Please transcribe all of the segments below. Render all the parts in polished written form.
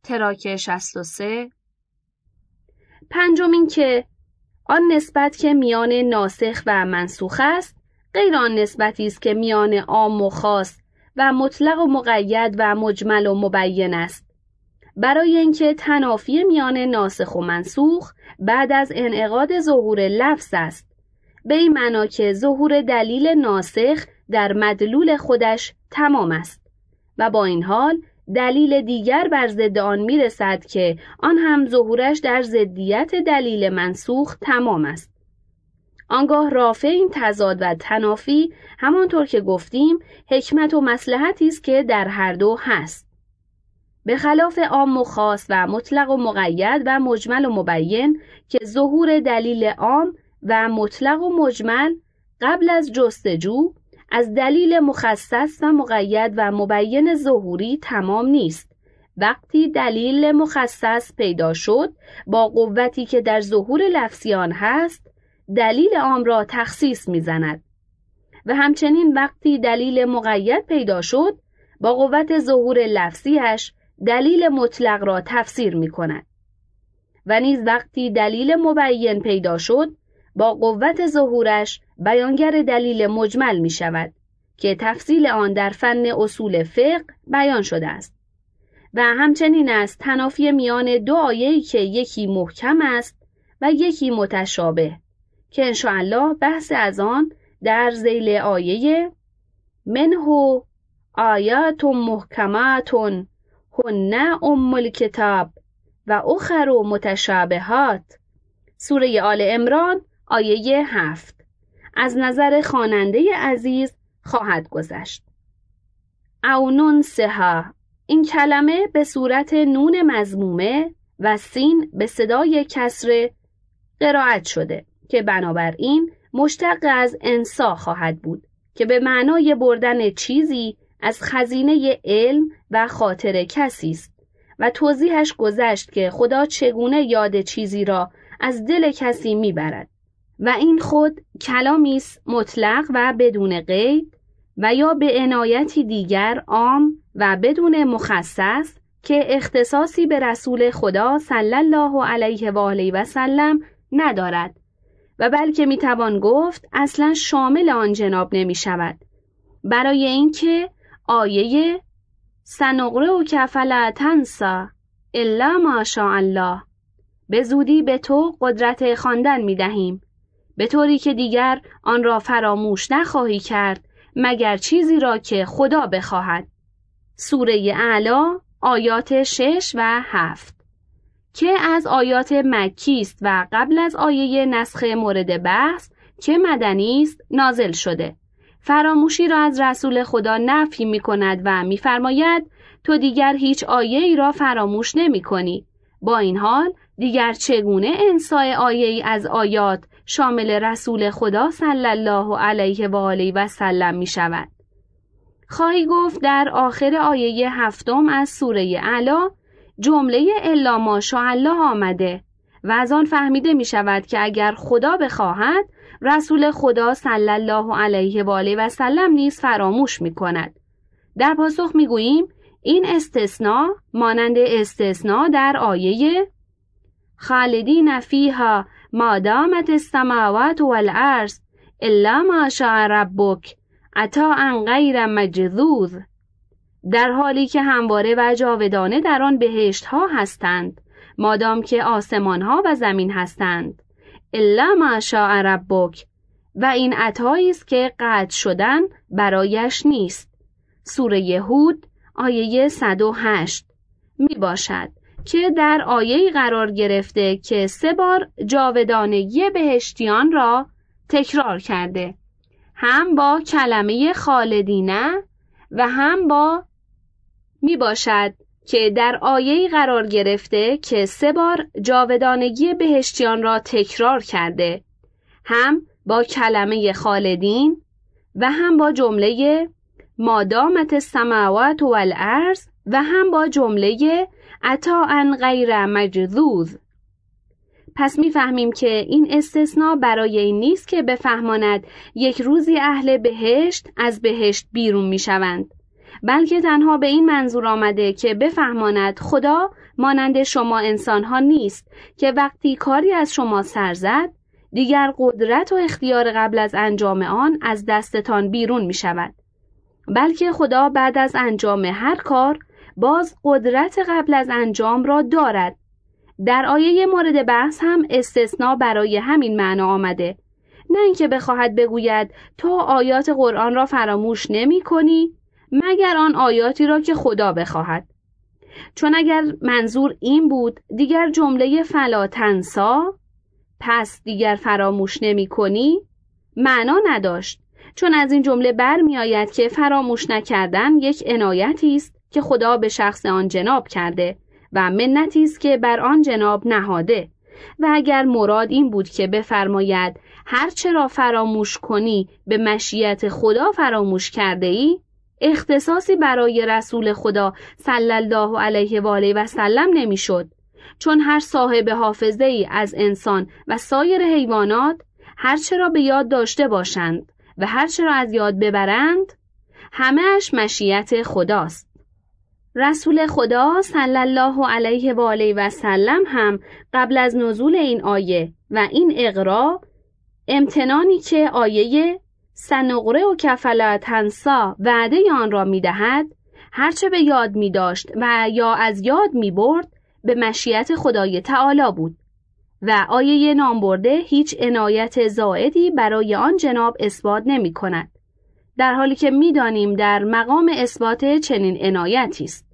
تراک 63. پنجم این که آن نسبت که میان ناسخ و منسوخ است غیر آن نسبتی است که میان عام و خاص و مطلق و مقید و مجمل و مبین است. برای اینکه تنافی میان ناسخ و منسوخ بعد از انعقاد ظهور لفظ است، به این معنا که ظهور دلیل ناسخ در مدلول خودش تمام است و با این حال دلیل دیگر بر ضد آن میرسد که آن هم ظهورش در ضدیت دلیل منسوخ تمام است. آنگاه رافع این تضاد و تنافی همانطور که گفتیم حکمت و مصلحتی است که در هر دو هست. به خلاف عام و خاص و مطلق و مقید و مجمل و مبین که ظهور دلیل عام و مطلق و مجمل قبل از جستجو از دلیل مخصص و مقید و مبین ظهوری تمام نیست. وقتی دلیل مخصص پیدا شد با قوتی که در ظهور لفظیان هست دلیل عام را تخصیص می‌زند و همچنین وقتی دلیل مقید پیدا شد با قوت ظهور لفظیش دلیل مطلق را تفسیر می‌کند و نیز وقتی دلیل مبین پیدا شد با قوت ظهورش بیانگر دلیل مجمل می شود که تفصیل آن در فن اصول فقه بیان شده است و همچنین است تنافی میان دو آیه‌ای که یکی محکم است و یکی متشابه که انشاءالله بحث از آن در ذیل آیه منه آیات محکمات هن ام الکتاب و اخر متشابهات سوره آل عمران آیه 7 از نظر خواننده عزیز خواهد گذشت. او ننسها، این کلمه به صورت نون مضمومه و سین به صدای کسره قرائت شده که بنابراین مشتق از انسا خواهد بود که به معنای بردن چیزی از خزینه علم و خاطر کسی است و توضیحش گذشت که خدا چگونه یاد چیزی را از دل کسی میبرد و این خود کلامی است مطلق و بدون قید و یا به عنایتی دیگر عام و بدون مخصص که اختصاصی به رسول خدا صلی الله علیه و آله و سلم ندارد و بلکه میتوان گفت اصلا شامل آن جناب نمی شود، برای اینکه آیه سنقرئک فلا تنسی الا ما شاء الله به زودی به تو قدرت خواندن میدهیم به طوری که دیگر آن را فراموش نخواهی کرد مگر چیزی را که خدا بخواهد. سوره اعلی آیات 6 و 7 که از آیات مکی است و قبل از آیه نسخ مورد بحث که مدنی است نازل شده. فراموشی را از رسول خدا نفی می کند و می فرماید تو دیگر هیچ آیه ای را فراموش نمی کنی. با این حال دیگر چگونه انسای آیه ای از آیات شامل رسول خدا صلی الله علیه و آله و سلم می شود؟ خواهی گفت در آخر آیه 7 از سوره اعلی جمله الا ماشاءالله آمده و از آن فهمیده می شود که اگر خدا بخواهد رسول خدا صلی الله علیه و آله و سلم نیز فراموش می کند. در پاسخ می گوییم این استثناء مانند استثناء در آیه خالدین فیها ما دامت السماوات والارض الا ما شاء ربک عطاء غیر مجذوذ، در حالی که همواره و جاودانه در آن بهشت ها هستند مادام که آسمان ها و زمین هستند الا ما شاء ربک، و این عطایی است که قطع شدن برایش نیست. سوره هود آیه 108 می باشد که در آیه قرار گرفته که 3 بار جاودانگی بهشتیان را تکرار کرده، هم با کلمه خالدینه و هم با می باشد که در آیه قرار گرفته که 3 بار جاودانگی بهشتیان را تکرار کرده، هم با کلمه خالدین و هم با جمله ما دامت السماوات والارض و هم با جمله عطاء غیر مجذوذ. پس میفهمیم که این استثناء برای این نیست که بفهماند یک روزی اهل بهشت از بهشت بیرون میشوند، بلکه تنها به این منظور آمده که بفهماند خدا مانند شما انسانها نیست که وقتی کاری از شما سر زد دیگر قدرت و اختیار قبل از انجام آن از دستتان بیرون می شود، بلکه خدا بعد از انجام هر کار باز قدرت قبل از انجام را دارد. در آیه مورد بحث هم استثناء برای همین معنا آمده، نه اینکه بخواهد بگوید تو آیات قرآن را فراموش نمی کنی مگر آن آیاتی را که خدا بخواهد. چون اگر منظور این بود دیگر جمله فلا تنسا پس دیگر فراموش نمی کنی معنا نداشت، چون از این جمله برمی آید که فراموش نکردن یک عنایتی است که خدا به شخص آن جناب کرده و منتی است که بر آن جناب نهاده. و اگر مراد این بود که بفرماید هر چه را فراموش کنی به مشیت خدا فراموش کرده ای، اختصاصی برای رسول خدا صلی الله علیه و آله و سلم نمیشد، چون هر صاحب حافظه ای از انسان و سایر حیوانات هر چه را به یاد داشته باشند و هر چه را از یاد ببرند همه‌اش مشیت خداست. رسول خدا صلی الله علیه و آله و سلم هم قبل از نزول این آیه و این اقرا امتنانی که آیه سنقرئک فلا تنسی وعده آن را می‌دهد، هرچه به یاد می‌داشت و یا از یاد می‌برد به مشیت خدای تعالی بود و آیه نامبرده هیچ عنایت زائدی برای آن جناب اثبات نمی‌کند، در حالی که می‌دانیم در مقام اثبات چنین عنایتی است.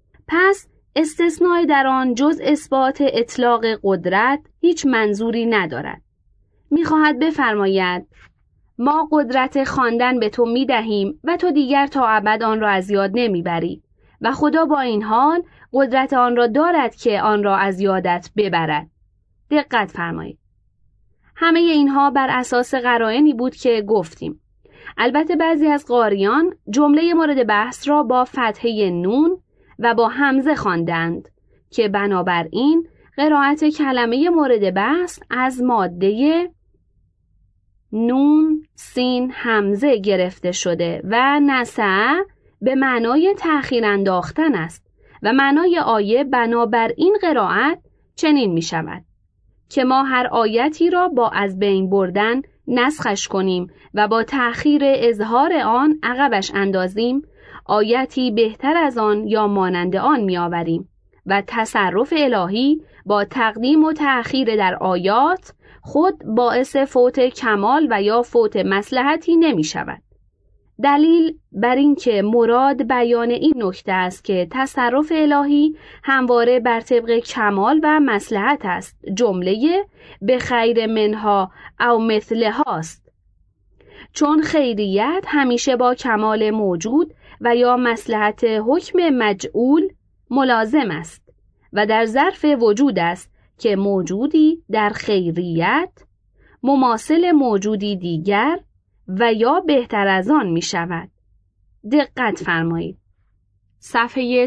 پس استثناء در آن جز اثبات اطلاق قدرت هیچ منظوری ندارد. می‌خواهد بفرماید ما قدرت خواندن به تو می‌دهیم و تو دیگر تا ابد آن را از یاد نمی‌بری و خدا با این حال قدرت آن را دارد که آن را از یادت ببرد. دقت فرمایید. همه اینها بر اساس قرائنی بود که گفتیم. البته بعضی از قاریان جمله مورد بحث را با فتحه نون و با همزه خواندند که بنابراین قرائت کلمه مورد بحث از ماده نون سین همزه گرفته شده و نسع به معنای تأخیر انداختن است و معنای آیه بنابراین قرائت چنین می شود که ما هر آیتی را با از بین بردن نسخش کنیم و با تأخیر اظهار آن عقبش اندازیم، آیتی بهتر از آن یا مانند آن می آوریم و تصرف الهی با تقدیم و تأخیر در آیات خود باعث فوت کمال و یا فوت مصلحتی نمی شود. دلیل بر این که مراد بیان این نکته است که تصرف الهی همواره بر طبق کمال و مصلحت است، جمله به خیر منها او مثلها است، چون خیریت همیشه با کمال موجود و یا مصلحت حکم مجعول ملازم است و در ظرف وجود است که موجودی در خیریت مماثل موجودی دیگر و یا بهتر از آن می شود. دقت فرمایید. صفحه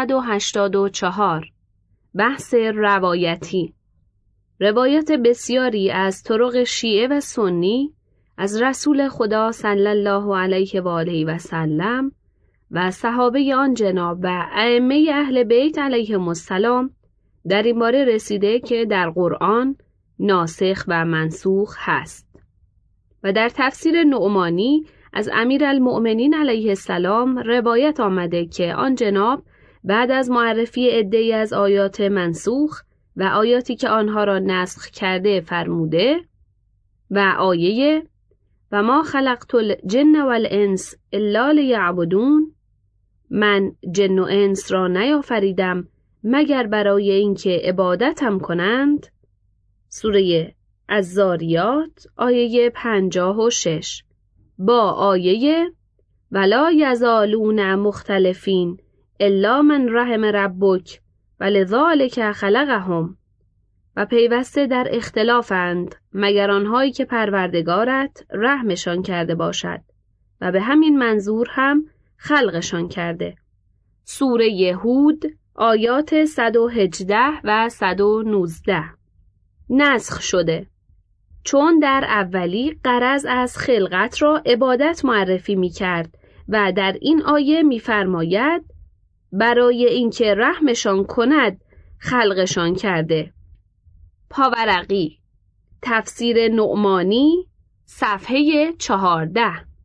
384 بحث روایتی. روایت بسیاری از طرق شیعه و سنی از رسول خدا صلی الله علیه و آله و سلم و صحابه آن جناب و ائمه اهل بیت علیهم السلام در این باره رسیده که در قرآن ناسخ و منسوخ هست و در تفسیر نعمانی از امیرالمؤمنین علیه السلام روایت آمده که آن جناب بعد از معرفی عده‌ای از آیات منسوخ و آیاتی که آنها را نسخ کرده فرموده و آیه و ما خلقت الجن والانس الا لیعبدون، من جن و انس را نیافریدم مگر برای اینکه عبادتم کنند، سوره الذاریات آیه 56 با آیه ولا یزالون مختلفین الا من رحم ربک ولذالک خلقهم، و پیوسته در اختلافند مگر آنهایی که پروردگارت رحمشان کرده باشد و به همین منظور هم خلقشان کرده. سوره هود آیات 118 و 119 نسخ شده، چون در اولی غرض از خلقت را عبادت معرفی می کرد و در این آیه می‌فرماید برای اینکه رحمشان کند خلقشان کرده. پاورقی، تفسیر نعمانی، صفحه 14.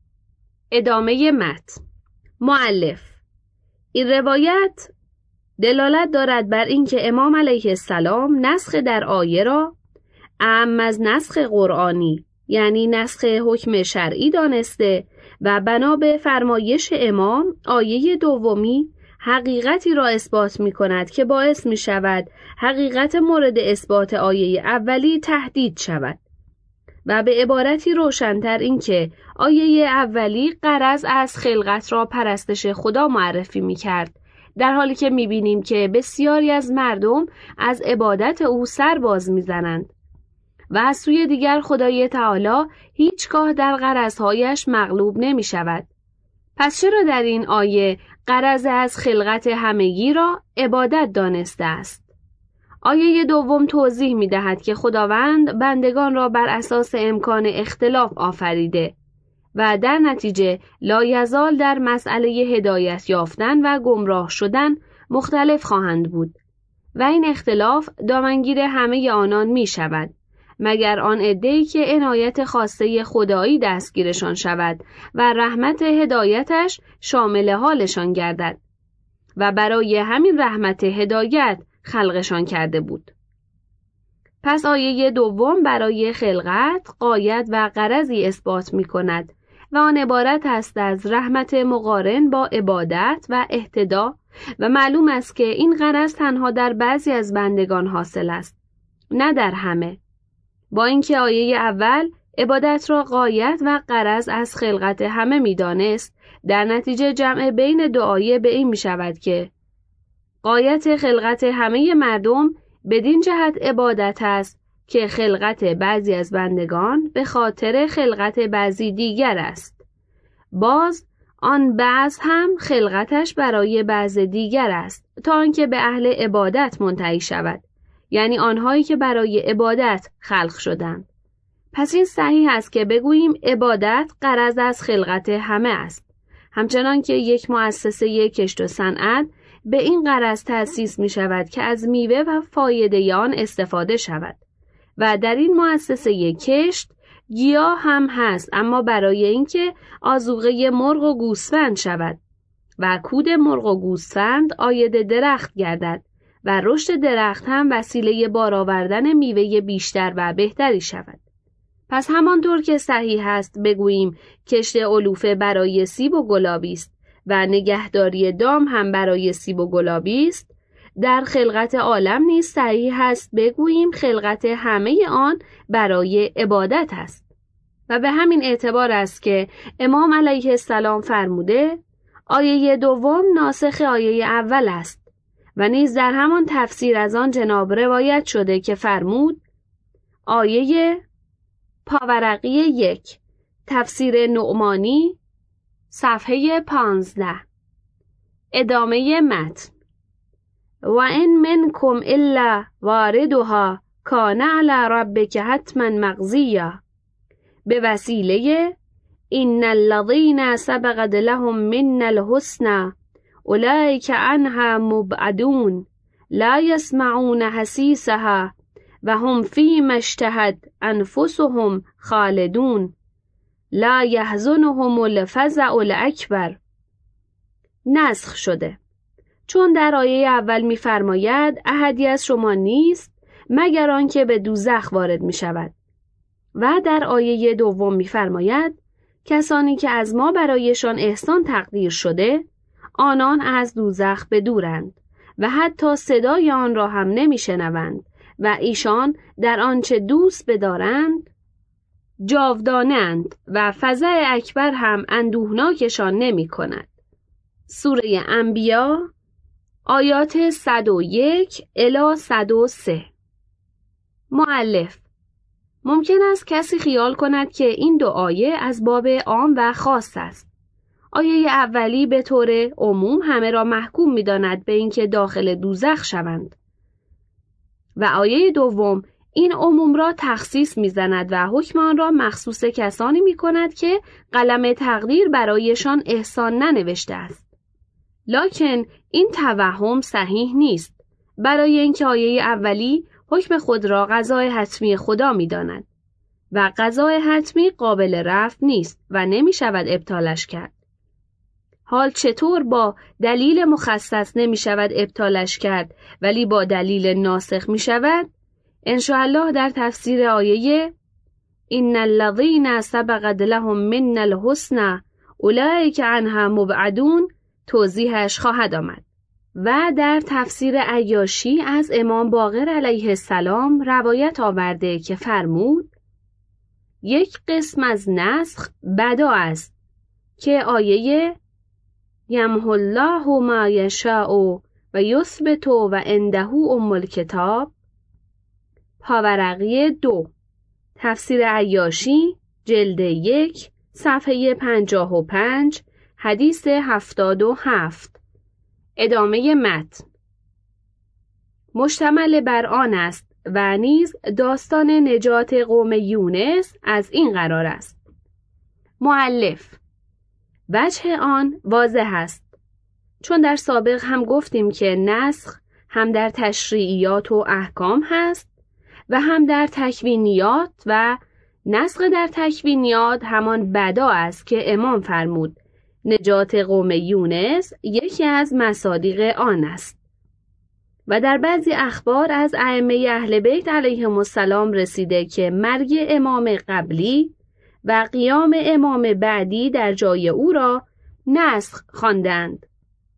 ادامه متن. مؤلف: این روایت دلالت دارد بر اینکه امام علیه السلام نسخ در آیه را اعم از نسخ قرآنی، یعنی نسخ حکم شرعی دانسته و بنا به فرمایش امام آیه دومی حقیقتی را اثبات می کند که باعث می شود حقیقت مورد اثبات آیه اولی تهدید شود و به عبارتی روشن‌تر این که آیه اولی غرض از خلقت را پرستش خدا معرفی می کرد، در حالی که می بینیم که بسیاری از مردم از عبادت او سر باز می زنند و از سوی دیگر خدای تعالی هیچگاه در غرضهایش مغلوب نمی شود. پس چرا در این آیه غرض از خلقت همگی را عبادت دانسته است؟ آیه دوم توضیح می دهد که خداوند بندگان را بر اساس امکان اختلاف آفریده و در نتیجه لایزال در مسئله هدایت یافتن و گمراه شدن مختلف خواهند بود و این اختلاف دامنگیر همه آنان می شود مگر آن عده‌ای که عنایت خاصه خدایی دستگیرشان شود و رحمت هدایتش شامل حالشان گردد و برای همین رحمت هدایت خلقشان کرده بود. پس آیه دوم برای خلقت غایت و غرضی اثبات می کند و آن عبارت است از رحمت مقارن با عبادت و اهتدا و معلوم است که این غرض تنها در بعضی از بندگان حاصل است، نه در همه. با اینکه آیه اول عبادت را غایت و غرض از خلقت همه می دانست، در نتیجه جمع بین دو آیه به این می شود که غایت خلقت همه مردم بدین جهت عبادت است که خلقت بعضی از بندگان به خاطر خلقت بعضی دیگر است. باز آن بعض هم خلقتش برای بعض دیگر است تا آنکه به اهل عبادت منتهی شود، یعنی آنهایی که برای عبادت خلق شدند. پس این صحیح است که بگوییم عبادت غرض از خلقت همه است، همچنان که یک مؤسسه کشت و صنعت به این غرض تأسیس می شود که از میوه و فایده آن استفاده شود و در این مؤسسه کشت گیاه هم هست، اما برای اینکه آذوقه مرغ و گوسفند شود و کود مرغ و گوسفند عاید درخت گردد و رشد درخت هم وسیله بار آوردن میوه بیشتر و بهتری شود. پس همانطور که صحیح است بگوییم کشت علوفه برای سیب و گلابی است و نگهداری دام هم برای سیب و گلابی است، در خلقت عالم نیز صحیح است بگوییم خلقت همه آن برای عبادت است. و به همین اعتبار است که امام علیه السلام فرموده آیه دوم ناسخ آیه اول است و نیز در همان تفسیر از آن جناب روایت شده که فرمود آیه پاورقی 1 تفسیر نعمانی صفحه 15. ادامه متن. و ان منکم الا واردها کان علی ربک حتما مقضیا به وسیله ان الذین سبقت لهم من الحسنى اولئک عنها مبعدون لا يسمعون حسیسها و هم فیما اشتهت انفسهم خالدون لا یحزنهم الفزع الاکبر. نسخ شده، چون در آیه اول می‌فرماید احدی از شما نیست مگر آنکه به دوزخ وارد می‌شود و در آیه دوم می‌فرماید کسانی که از ما برایشان احسان تقدیر شده آنان از دوزخ بدورند و حتی صدای آن را هم نمی‌شنوند و ایشان در آنچه دوست بدارند جاودانند و فزع اکبر هم اندوهناکشان نمی کند. سوره انبیا آیات 101 الی 103. مؤلف: ممکن است کسی خیال کند که این دو آیه از باب عام و خاص است. آیه اولی به طور عموم همه را محکوم می داند به اینکه داخل دوزخ شوند و آیه دوم این عموم را تخصیص می‌زند و حکم آن را مخصوص کسانی می‌کند که قلم تقدیر برایشان احسان ننوشته است. لکن این توهم صحیح نیست، برای اینکه آیه اولی حکم خود را قضای حتمی خدا می‌داند و قضای حتمی قابل رفع نیست و نمی‌شود ابطالش کرد. حال چطور با دلیل مخصص نمی‌شود ابطالش کرد ولی با دلیل ناسخ می‌شود؟ انشاءالله در تفسیر آیه ان الذین سبقت لهم من الحسنى اولئک عنها مبعدون توضیحش خواهد آمد. و در تفسیر عیاشی از امام باقر علیه السلام روایت آورده که فرمود یک قسم از نسخ بدا است که آیه یمحو الله ما یشاء و یثبت و عنده ام الکتاب پاورقی 2 تفسیر عیاشی جلد 1 صفحه 55 حدیث 77 ادامه متن مشتمل بر آن است و نیز داستان نجات قوم یونس از این قرار است. مؤلف وجه آن واضح است، چون در سابق هم گفتیم که نسخ هم در تشریعیات و احکام هست و هم در تکوینیات و نسخ در تکوینیات همان بدا است که امام فرمود نجات قوم یونس یکی از مصادیق آن است. و در بعضی اخبار از ائمه اهل بیت علیهم السلام رسیده که مرگ امام قبلی و قیام امام بعدی در جای او را نسخ خواندند.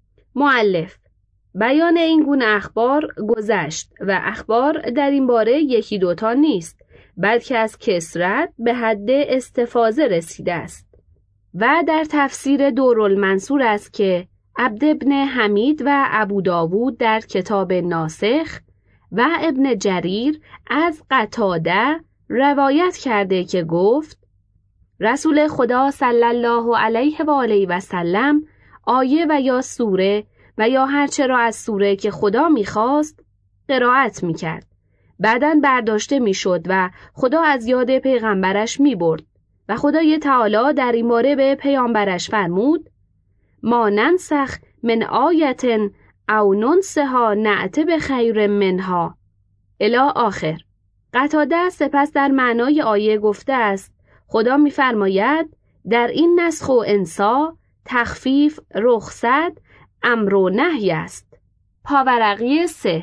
مؤلف بیان این گونه اخبار گذشت و اخبار در این باره یکی دوتا نیست، بلکه از کثرت به حد استفاضه رسیده است. و در تفسیر دورالمنصور است که عبد ابن حمید و ابو داوود در کتاب ناسخ و ابن جریر از قتاده روایت کرده که گفت رسول خدا صلی الله علیه و آله و سلم آیه و یا سوره و یا هرچه را از سوره که خدا می‌خواست قرائت می‌کرد. بعداً برداشته می‌شد و خدا از یاد پیغمبرش می‌برد و خدای تعالی در این باره به پیامبرش فرمود ما ننسخ من آیت او ننسها نأت بخیر منها الی آخر. قتاده سپس در معنای آیه گفته است خدا می‌فرماید در این نسخ و انسا تخفیف رخصت امر و نهی است. پاورقی 3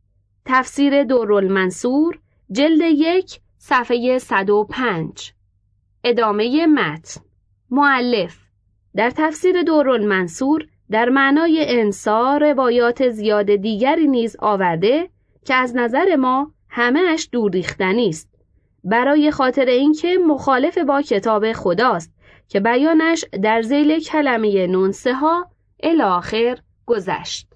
تفسیر دورالمنصور جلد 1 صفحه 105 ادامه متن مؤلف در تفسیر دورالمنصور در معنای انسا روایات زیاد دیگری نیز آورده که از نظر ما همه اش دور ریختنی است، برای خاطر اینکه مخالف با کتاب خداست که بیانش در ذیل کلمه ننسها الی آخر گذشت.